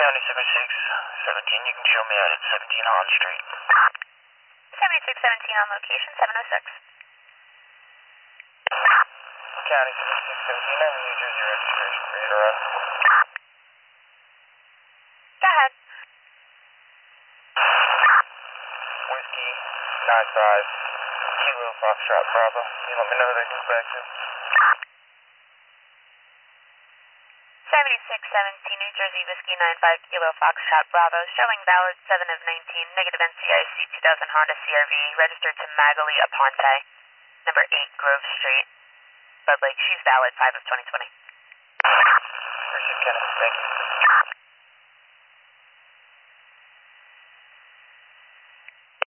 County 7617, you can show me out at 17 Holland Street. 7617 on location, 706. County 7617, I have a New Jersey registration for you to run. Go ahead. Whiskey 95 Kilo Foxtrot Bravo. You let me know who they can go back to. 7617 New Jersey Whiskey 95 Kilo Foxtrot Bravo, showing valid 7 of 19, negative NCIC 2000 Honda CRV, registered to Magali Aponte, number 8 Grove Street, Bud Lake. She's valid 5 of 2020. Appreciate it, Kenneth. Thank you.